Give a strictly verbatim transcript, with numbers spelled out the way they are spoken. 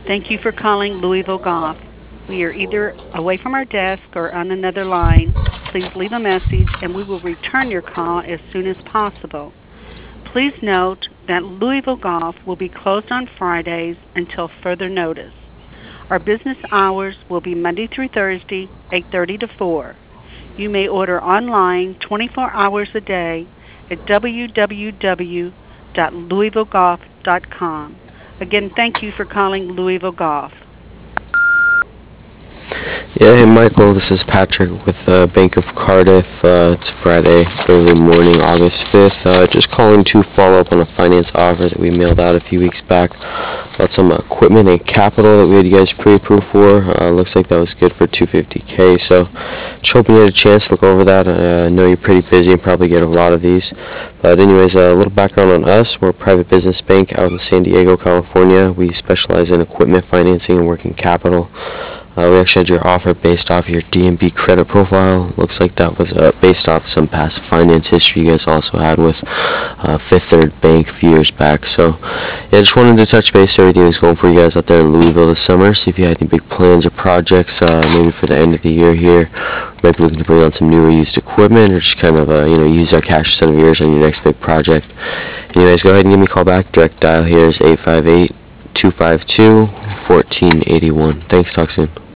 Thank you for calling Louisville Golf. We are either away from our desk or on another line. Please leave a message and we will return your call as soon as possible. Please note that Louisville Golf will be closed on Fridays until further notice. Our business hours will be Monday through Thursday, eight thirty to four. You may order online twenty-four hours a day at w w w dot louisville golf dot com. Again, thank you for calling Louisville Golf. Yeah, hey Michael, this is Patrick with uh, Bank of Cardiff. Uh, it's Friday, early morning, August fifth. Uh, just calling to follow up on a finance offer that we mailed out a few weeks back about some equipment and capital that we had you guys pre-approved for. Uh, looks like that was good for two hundred fifty K, so just hoping you had a chance to look over that. Uh, I know you're pretty busy and probably get a lot of these. But anyways, uh, a little background on us. We're a private business bank out in San Diego, California. We specialize in equipment financing and working capital. Uh, we actually had your offer based off your D and B credit profile. Looks like that was uh, based off some past finance history you guys also had with uh, Fifth Third Bank a few years back. So, yeah, just wanted to touch base. Everything was going for you guys out there in Louisville this summer. See if you had any big plans or projects, uh, maybe for the end of the year here. Maybe looking to bring on some new or used equipment, or just kind of uh, you know use our cash instead of yours on your next big project. Anyways, go ahead and give me a call back. Direct dial here is eight five eight, two five two, one four eight one. Thanks. Talk soon.